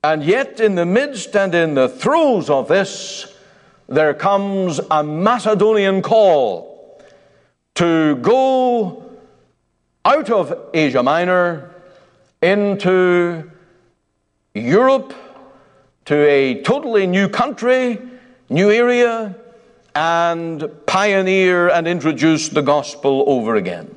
And yet in the midst and in the throes of this, there comes a Macedonian call to go out of Asia Minor into Europe, to a totally new country, new area, and pioneer and introduce the gospel over again.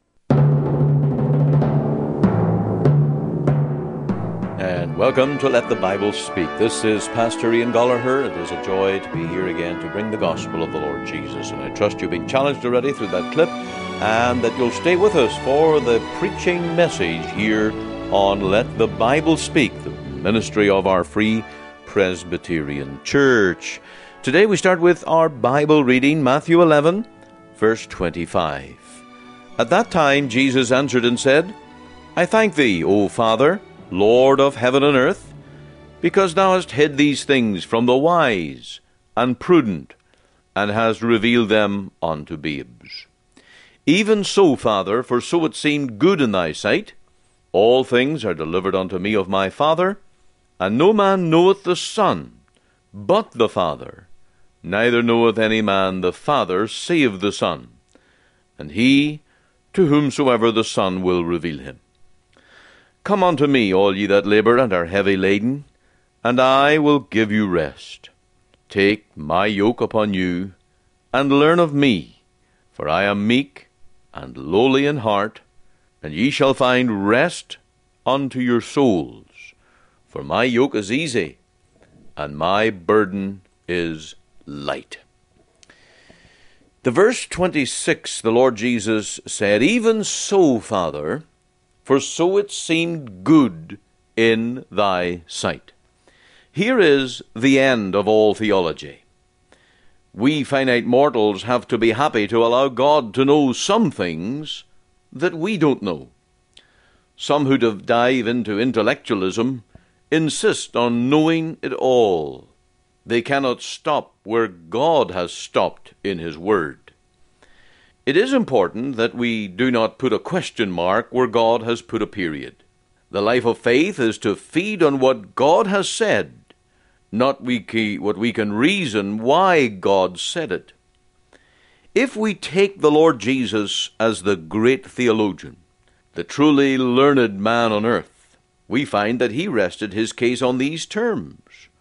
And welcome to Let the Bible Speak. This is Pastor Ian Gallagher. It is a joy to be here again to bring the gospel of the Lord Jesus. And I trust you've been challenged already through that clip, and that you'll stay with us for the preaching message here on Let the Bible Speak, the ministry of our Free Presbyterian Church. Today we start with our Bible reading, Matthew 11, verse 25. At that time Jesus answered and said, I thank thee, O Father, Lord of heaven and earth, because thou hast hid these things from the wise and prudent, and hast revealed them unto babes. Even so, Father, for so it seemed good in thy sight. All things are delivered unto me of my Father, and no man knoweth the Son, but the Father, neither knoweth any man the Father, save the Son, and he to whomsoever the Son will reveal him. Come unto me, all ye that labor and are heavy laden, and I will give you rest. Take my yoke upon you, and learn of me, for I am meek and lowly in heart, and ye shall find rest unto your souls. For my yoke is easy, and my burden is light. The verse 26, the Lord Jesus said, Even so, Father, for so it seemed good in thy sight. Here is the end of all theology. We finite mortals have to be happy to allow God to know some things that we don't know. Some who dive into intellectualism insist on knowing it all. They cannot stop where God has stopped in His Word. It is important that we do not put a question mark where God has put a period. The life of faith is to feed on what God has said, not what we can reason why God said it. If we take the Lord Jesus as the great theologian, the truly learned man on earth, we find that he rested his case on these terms.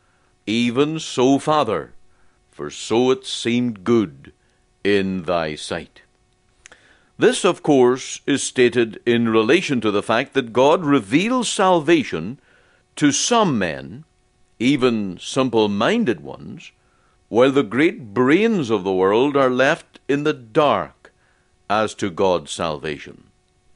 Even so, Father, for so it seemed good in thy sight. This, of course, is stated in relation to the fact that God reveals salvation to some men, even simple-minded ones, while the great brains of the world are left in the dark as to God's salvation.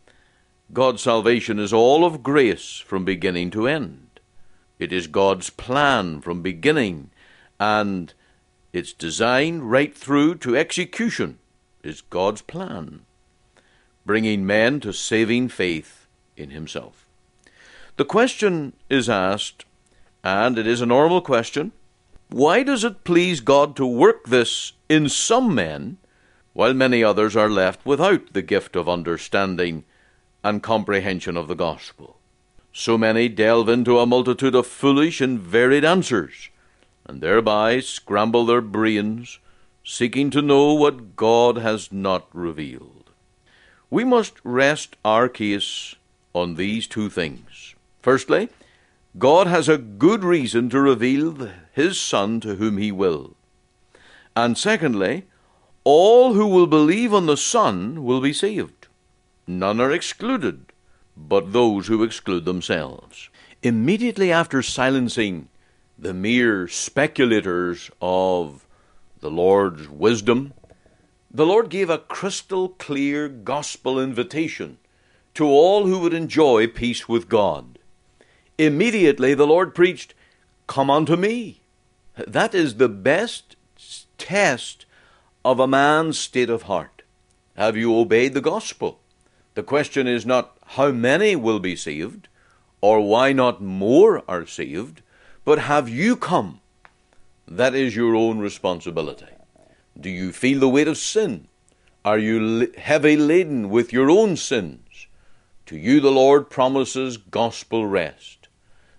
God's salvation is all of grace from beginning to end. It is God's plan from beginning, and its design right through to execution is God's plan, bringing men to saving faith in Himself. The question is asked, and it is a normal question, why does it please God to work this in some men, while many others are left without the gift of understanding and comprehension of the gospel? So many delve into a multitude of foolish and varied answers, and thereby scramble their brains, seeking to know what God has not revealed. We must rest our case on these two things. Firstly, God has a good reason to reveal His Son to whom He will. And secondly, all who will believe on the Son will be saved. None are excluded, but those who exclude themselves. Immediately after silencing the mere speculators of the Lord's wisdom, the Lord gave a crystal clear gospel invitation to all who would enjoy peace with God. Immediately the Lord preached, Come unto me. That is the best test of a man's state of heart. Have you obeyed the gospel? The question is not how many will be saved, or why not more are saved, but have you come? That is your own responsibility. Do you feel the weight of sin? Are you heavy laden with your own sins? To you the Lord promises gospel rest.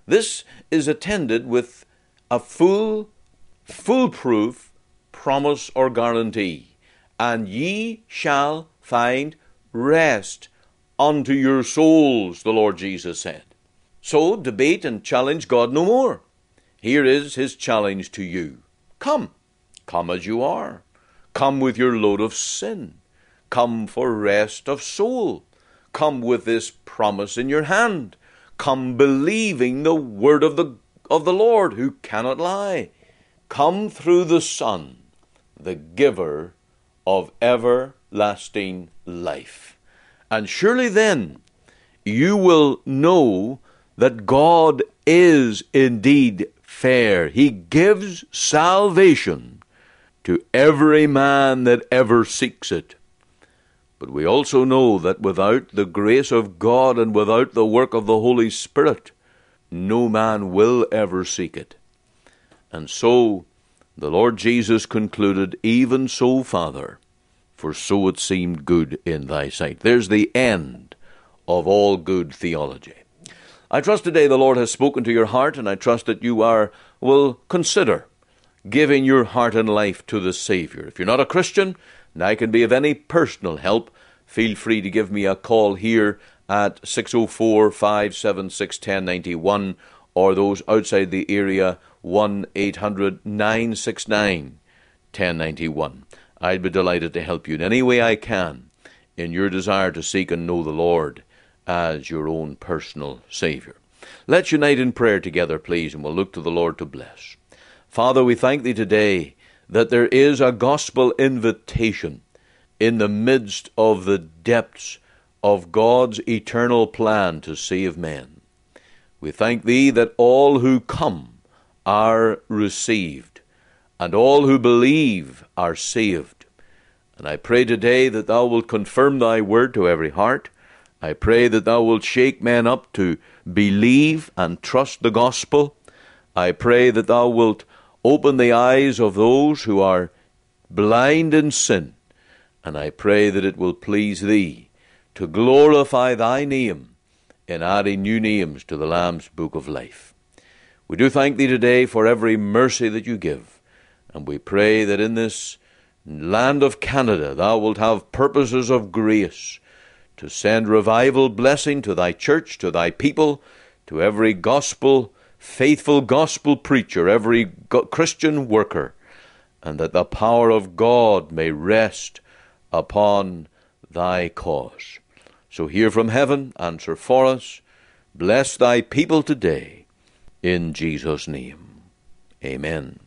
This is attended with a foolproof promise or guarantee. And ye shall find rest unto your souls, the Lord Jesus said. So debate and challenge God no more. Here is his challenge to you. Come as you are. Come with your load of sin. Come for rest of soul. Come with this promise in your hand. Come believing the word of the Lord, who cannot lie. Come through the Son, the giver of everlasting life. And surely then you will know that God is indeed fair. He gives salvation to every man that ever seeks it. But we also know that without the grace of God and without the work of the Holy Spirit, no man will ever seek it. And so the Lord Jesus concluded, even so, Father, for so it seemed good in thy sight. There's the end of all good theology. I trust today the Lord has spoken to your heart, and I trust that you will consider giving your heart and life to the Savior. If you're not a Christian, and I can be of any personal help, feel free to give me a call here at 604-576-1091, or those outside the area, 1-800-969-1091. I'd be delighted to help you in any way I can in your desire to seek and know the Lord as your own personal Savior. Let's unite in prayer together, please, and we'll look to the Lord to bless. Father, we thank thee today that there is a gospel invitation in the midst of the depths of God's eternal plan to save men. We thank thee that all who come are received, and all who believe are saved. And I pray today that thou wilt confirm thy word to every heart. I pray that thou wilt shake men up to believe and trust the gospel. I pray that thou wilt open the eyes of those who are blind in sin. And I pray that it will please thee to glorify thy name in adding new names to the Lamb's book of life. We do thank thee today for every mercy that you give. And we pray that in this land of Canada thou wilt have purposes of grace to send revival blessing to thy church, to thy people, to every faithful gospel preacher, every Christian worker, and that the power of God may rest upon thy cause. So hear from heaven, answer for us, bless thy people today, in Jesus' name. Amen.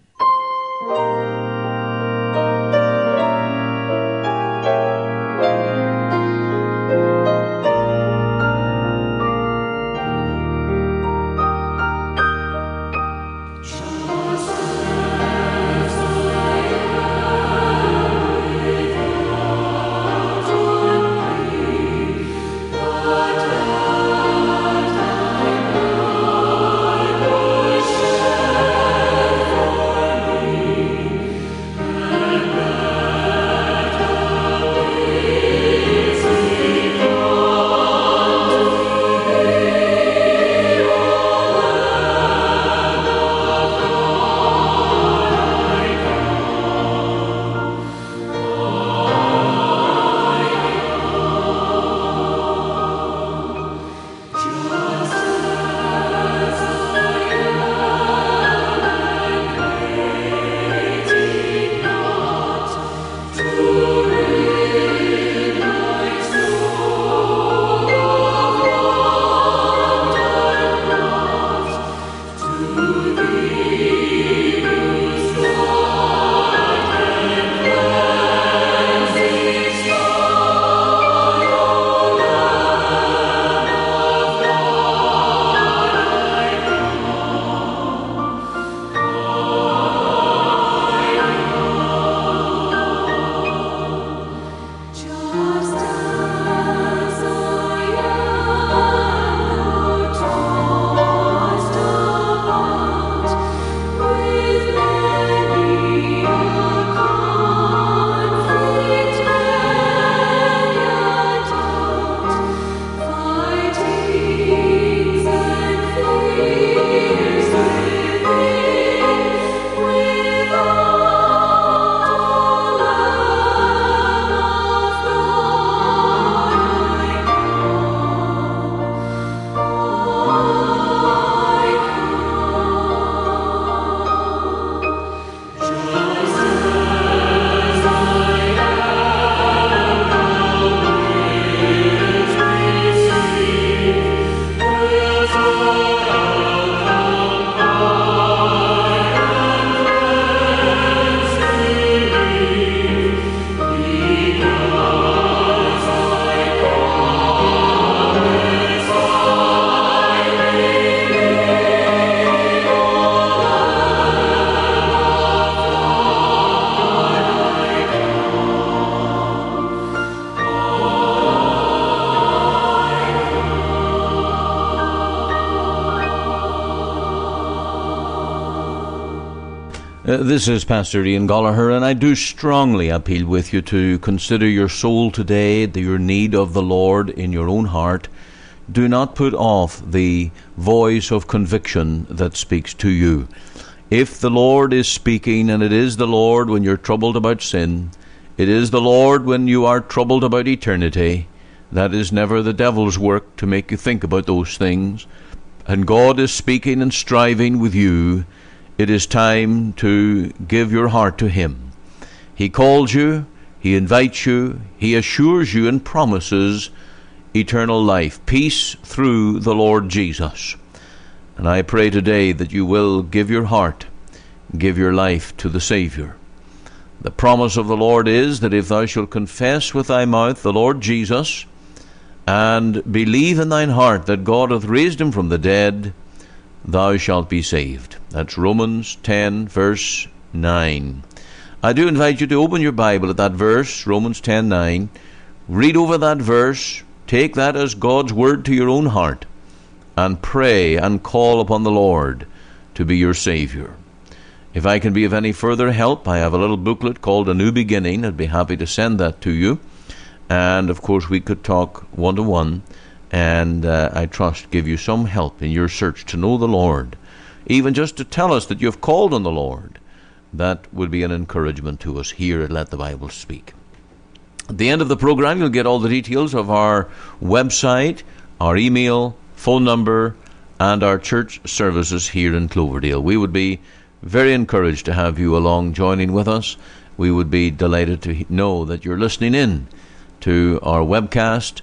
This is Pastor Ian Gallagher, and I do strongly appeal with you to consider your soul today, your need of the Lord in your own heart. Do not put off the voice of conviction that speaks to you. If the Lord is speaking, and it is the Lord when you're troubled about sin, it is the Lord when you are troubled about eternity, that is never the devil's work to make you think about those things. And God is speaking and striving with you. It is time to give your heart to Him. He calls you, He invites you, He assures you and promises eternal life, peace through the Lord Jesus. And I pray today that you will give your heart, give your life to the Savior. The promise of the Lord is that if thou shalt confess with thy mouth the Lord Jesus, and believe in thine heart that God hath raised Him from the dead, thou shalt be saved. That's Romans 10, verse 9. I do invite you to open your Bible at that verse, Romans 10, 9. Read over that verse, take that as God's word to your own heart, and pray and call upon the Lord to be your Savior. If I can be of any further help, I have a little booklet called A New Beginning. I'd be happy to send that to you. And, of course, we could talk one-to-one, and I trust give you some help in your search to know the Lord. Even just to tell us that you've called on the Lord, that would be an encouragement to us here at Let the Bible Speak. At the end of the program, you'll get all the details of our website, our email, phone number, and our church services here in Cloverdale. We would be very encouraged to have you along joining with us. We would be delighted to know that you're listening in to our webcast,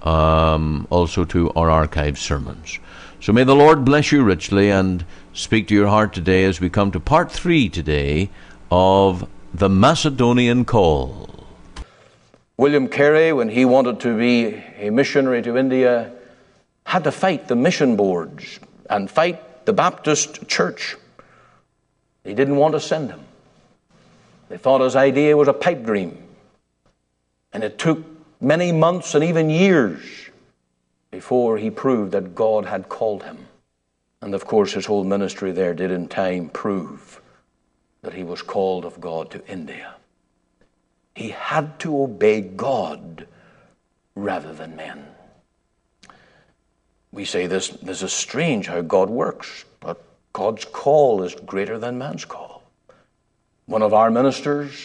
also to our archived sermons. So may the Lord bless you richly and speak to your heart today as we come to part 3 today of the Macedonian Call. William Carey, when he wanted to be a missionary to India, had to fight the mission boards and fight the Baptist church. They didn't want to send him. They thought his idea was a pipe dream. And it took many months and even years before he proved that God had called him. And of course his whole ministry there did in time prove that he was called of God to India. He had to obey God rather than men. We say this is strange how God works, but God's call is greater than man's call. One of our ministers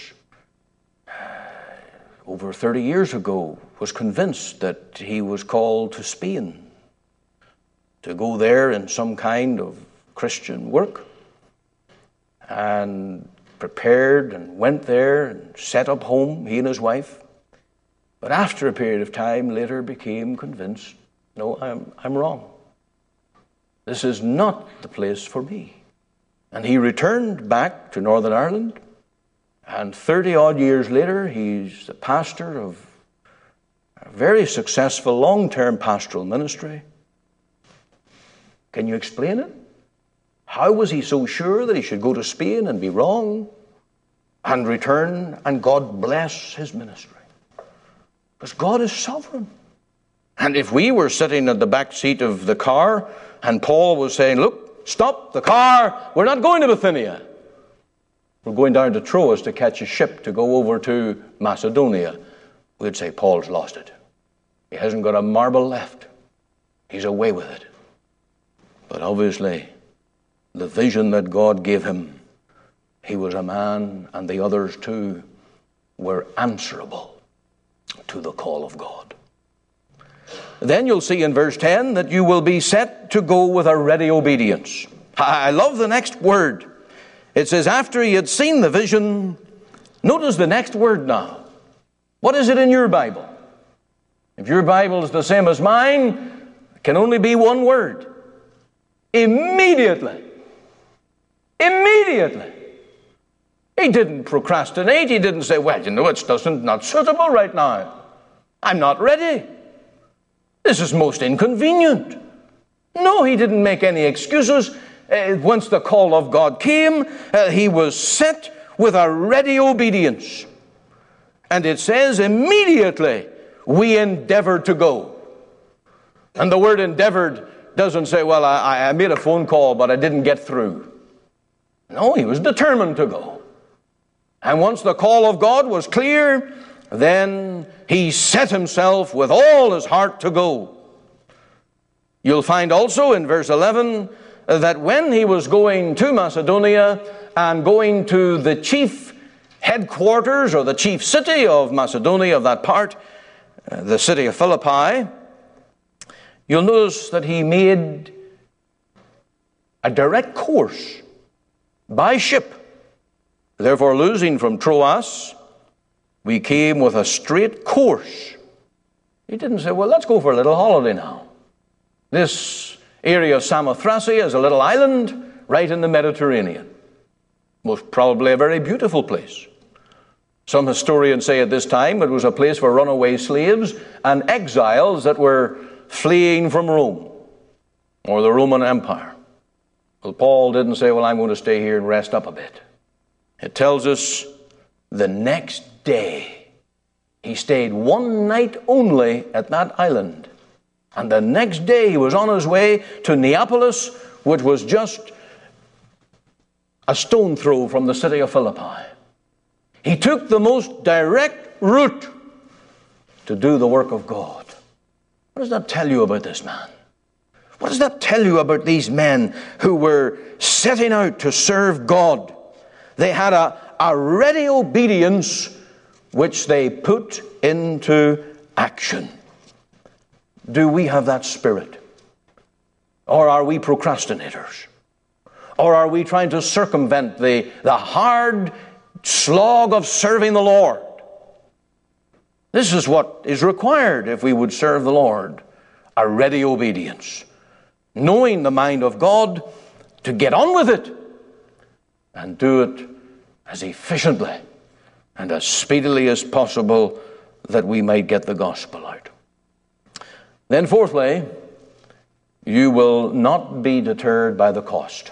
over 30 years ago was convinced that he was called to Spain to go there in some kind of Christian work, and prepared and went there and set up home, he and his wife. But after a period of time later became convinced, no, I'm wrong. This is not the place for me. And he returned back to Northern Ireland, and 30-odd years later, he's the pastor of a very successful long-term pastoral ministry. Can you explain it? How was he so sure that he should go to Spain and be wrong and return and God bless his ministry? Because God is sovereign. And if we were sitting at the back seat of the car and Paul was saying, look, stop the car, we're not going to Bithynia. We're going down to Troas to catch a ship to go over to Macedonia. We'd say, Paul's lost it. He hasn't got a marble left. He's away with it. But obviously, the vision that God gave him, he was a man, and the others too were answerable to the call of God. Then you'll see in verse 10 that you will be set to go with a ready obedience. I love the next word. It says, after he had seen the vision, notice the next word now. What is it in your Bible? If your Bible is the same as mine, it can only be one word. Immediately. Immediately. He didn't procrastinate. He didn't say, well, it's not suitable right now. I'm not ready. This is most inconvenient. No, he didn't make any excuses. Once the call of God came, he was set with a ready obedience. And it says, immediately we endeavored to go. And the word endeavored doesn't say, well, I made a phone call, but I didn't get through. No, he was determined to go. And once the call of God was clear, then he set himself with all his heart to go. You'll find also in verse 11 that when he was going to Macedonia and going to the chief headquarters or the chief city of Macedonia, of that part, the city of Philippi, you'll notice that he made a direct course by ship. Therefore, losing from Troas, we came with a straight course. He didn't say, well, let's go for a little holiday now. This area of Samothrace is a little island right in the Mediterranean. Most probably a very beautiful place. Some historians say at this time it was a place for runaway slaves and exiles that were fleeing from Rome or the Roman Empire. Well, Paul didn't say, well, I'm going to stay here and rest up a bit. It tells us the next day he stayed one night only at that island. And the next day he was on his way to Neapolis, which was just a stone throw from the city of Philippi. He took the most direct route to do the work of God. What does that tell you about this man? What does that tell you about these men who were setting out to serve God? They had a ready obedience which they put into action. Do we have that spirit? Or are we procrastinators? Or are we trying to circumvent the hard slog of serving the Lord? This is what is required if we would serve the Lord. A ready obedience. Knowing the mind of God to get on with it and do it as efficiently and as speedily as possible that we might get the gospel out. Then fourthly, you will not be deterred by the cost.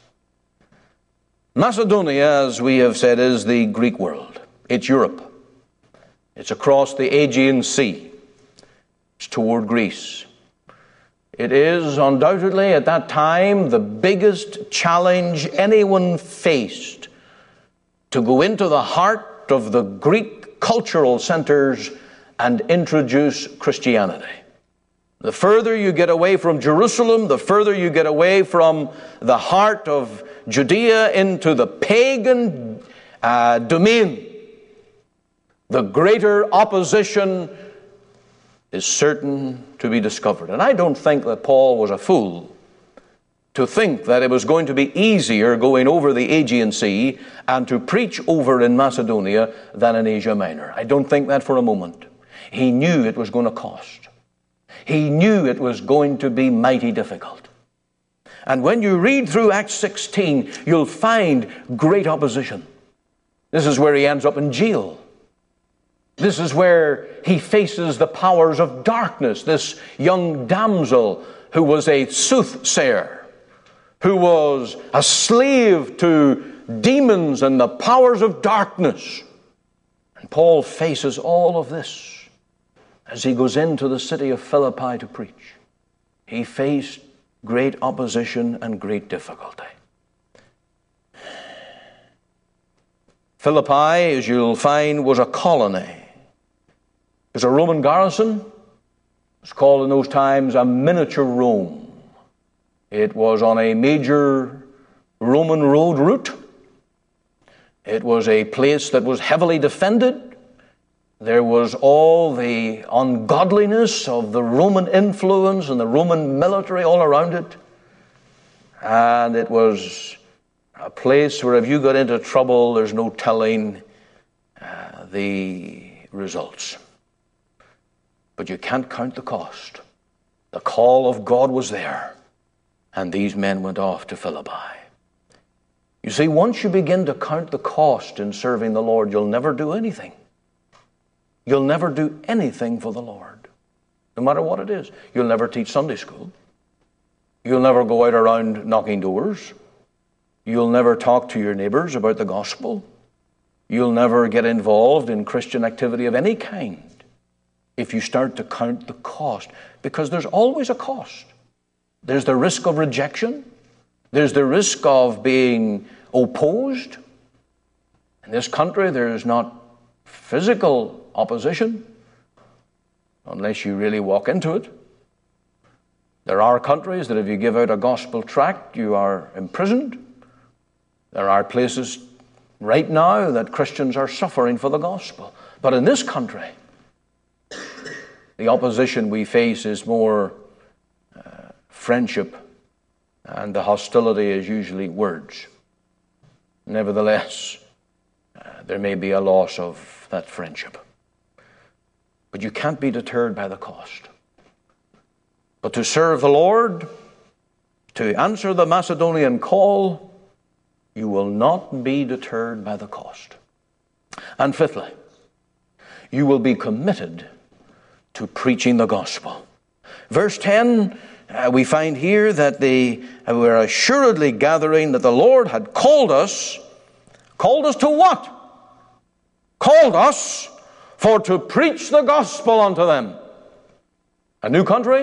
Macedonia, as we have said, is the Greek world. It's Europe. It's across the Aegean Sea. It's toward Greece. It is undoubtedly at that time the biggest challenge anyone faced to go into the heart of the Greek cultural centers and introduce Christianity. The further you get away from Jerusalem, the further you get away from the heart of Judea into the pagan domain, the greater opposition is certain to be discovered. And I don't think that Paul was a fool to think that it was going to be easier going over the Aegean Sea and to preach over in Macedonia than in Asia Minor. I don't think that for a moment. He knew it was going to cost. He knew it was going to be mighty difficult. And when you read through Acts 16, you'll find great opposition. This is where he ends up in jail. This is where he faces the powers of darkness. This young damsel who was a soothsayer, who was a slave to demons and the powers of darkness. And Paul faces all of this as he goes into the city of Philippi to preach. He faced great opposition and great difficulty. Philippi, as you'll find, was a colony. It was a Roman garrison. It was called in those times a miniature Rome. It was on a major Roman road route. It was a place that was heavily defended. There was all the ungodliness of the Roman influence and the Roman military all around it. And it was a place where if you got into trouble, there's no telling the results. But you can't count the cost. The call of God was there. And these men went off to Philippi. You see, once you begin to count the cost in serving the Lord, you'll never do anything. You'll never do anything for the Lord, no matter what it is. You'll never teach Sunday school. You'll never go out around knocking doors. You'll never talk to your neighbors about the gospel. You'll never get involved in Christian activity of any kind if you start to count the cost, because there's always a cost. There's the risk of rejection. There's the risk of being opposed. In this country, there is not physical opposition, unless you really walk into it. There are countries that if you give out a gospel tract, you are imprisoned. There are places right now that Christians are suffering for the gospel. But in this country, the opposition we face is more friendship, and the hostility is usually words. Nevertheless, there may be a loss of that friendship. But you can't be deterred by the cost. But to serve the Lord, to answer the Macedonian call, you will not be deterred by the cost. And fifthly, you will be committed to preaching the gospel. Verse 10, we find here that they were assuredly gathering that the Lord had called us. Called us to what? Called us for to preach the gospel unto them. A new country,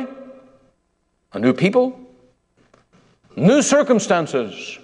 a new people, new circumstances,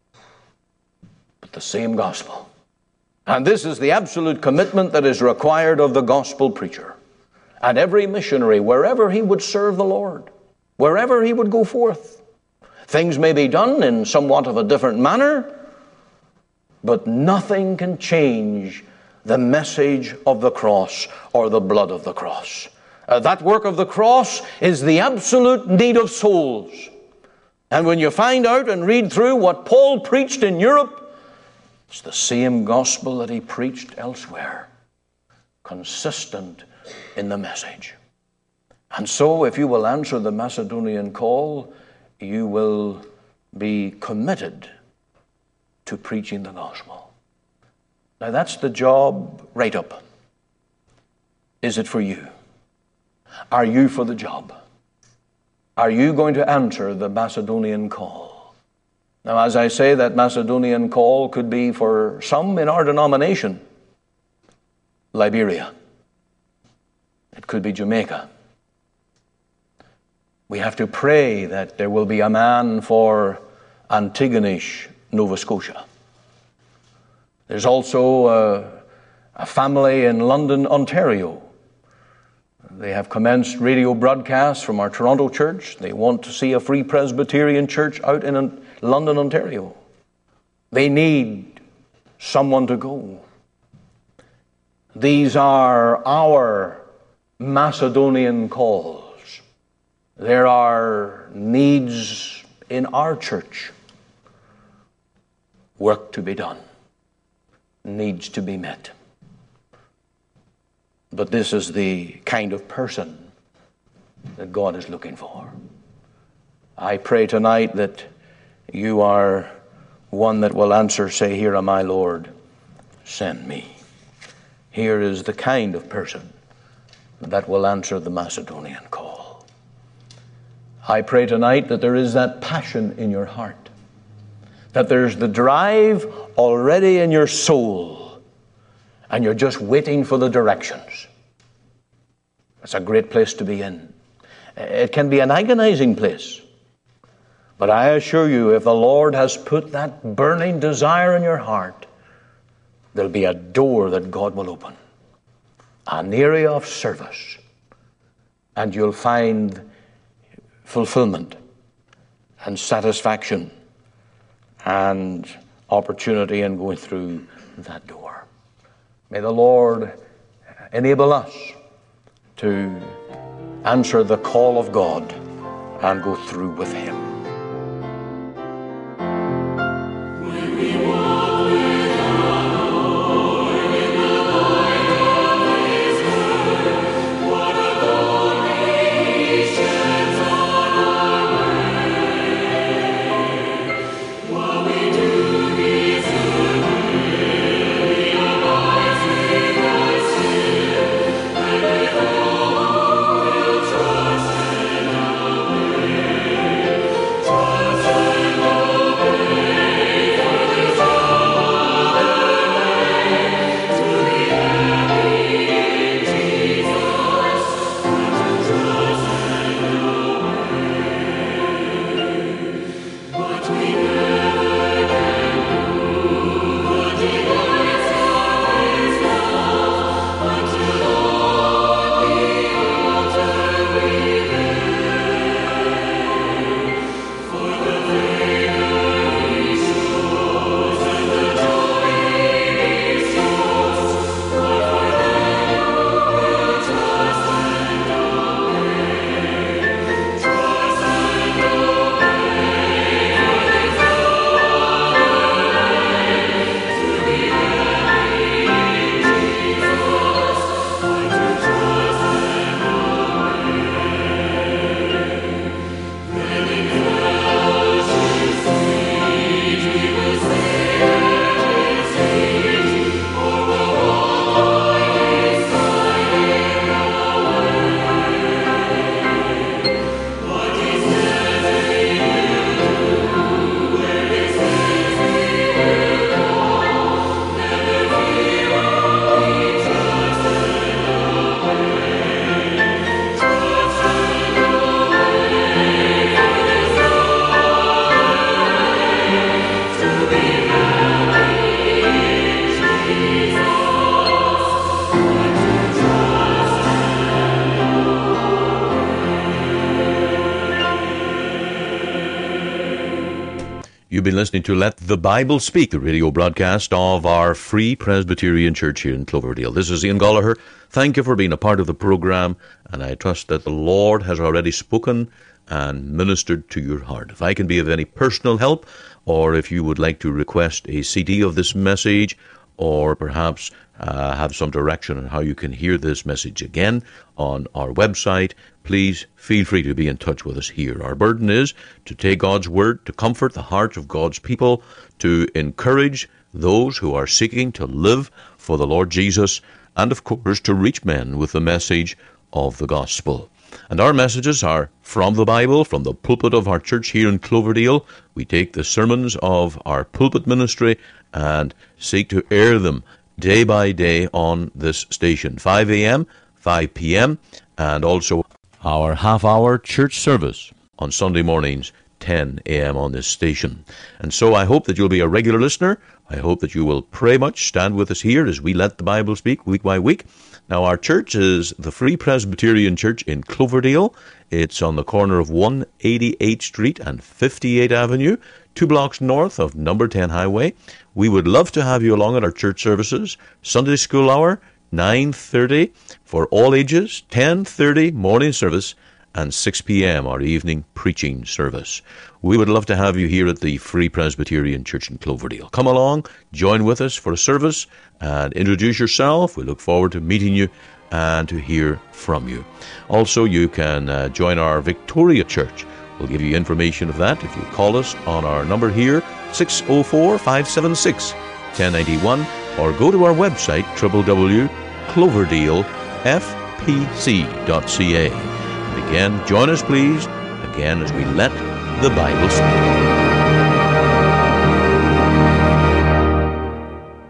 but the same gospel. And this is the absolute commitment that is required of the gospel preacher and every missionary, wherever he would serve the Lord, wherever he would go forth. Things may be done in somewhat of a different manner, but nothing can change the message of the cross or the blood of the cross. That work of the cross is the absolute need of souls. And when you find out and read through what Paul preached in Europe, it's the same gospel that he preached elsewhere, consistent in the message. And so if you will answer the Macedonian call, you will be committed to preaching the gospel. Now that's the job right up. Is it for you? Are you for the job? Are you going to answer the Macedonian call? Now, as I say, that Macedonian call could be for some in our denomination, Liberia. It could be Jamaica. We have to pray that there will be a man for Antigonish, Nova Scotia. There's also a family in London, Ontario. They have commenced radio broadcasts from our Toronto church. They want to see a Free Presbyterian church out in London, Ontario. They need someone to go. These are our Macedonian calls. There are needs in our church. Work to be done. Needs to be met. But this is the kind of person that God is looking for. I pray tonight that you are one that will answer, say, "Here am I, Lord, send me." Here is the kind of person that will answer the Macedonian call. I pray tonight that there is that passion in your heart, that there's the drive already in your soul, and you're just waiting for the directions. It's a great place to be in. It can be an agonizing place. But I assure you, if the Lord has put that burning desire in your heart, there'll be a door that God will open, an area of service, and you'll find fulfillment and satisfaction and opportunity in going through that door. May the Lord enable us to answer the call of God and go through with Him. You've been listening to Let the Bible Speak, the radio broadcast of our Free Presbyterian Church here in Cloverdale. This is Ian Gallagher. Thank you for being a part of the program, and I trust that the Lord has already spoken and ministered to your heart. If I can be of any personal help, or if you would like to request a CD of this message, or perhaps have some direction on how you can hear this message again on our website, please feel free to be in touch with us here. Our burden is to take God's word, to comfort the hearts of God's people, to encourage those who are seeking to live for the Lord Jesus, and of course to reach men with the message of the gospel. And our messages are from the Bible, from the pulpit of our church here in Cloverdale. We take the sermons of our pulpit ministry and seek to air them day by day on this station, 5 a.m., 5 p.m., and also our half-hour church service on Sunday mornings, 10 a.m. on this station. And so I hope that you'll be a regular listener. I hope that you will pray much, stand with us here as we let the Bible speak week by week. Now, our church is the Free Presbyterian Church in Cloverdale. It's on the corner of 188th Street and 58th Avenue, 2 blocks north of number 10 Highway. We would love to have you along at our church services. Sunday school hour, 9:30 for all ages, 10:30 morning service, and 6 p.m. our evening preaching service. We would love to have you here at the Free Presbyterian Church in Cloverdale. Come along, join with us for a service, and introduce yourself. We look forward to meeting you and to hear from you. Also, you can join our Victoria Church. We'll give you information of that if you call us on our number here, 604-576-1091, or go to our website, www.cloverdalefpc.ca. And again, join us please, again as we let the Bible speak.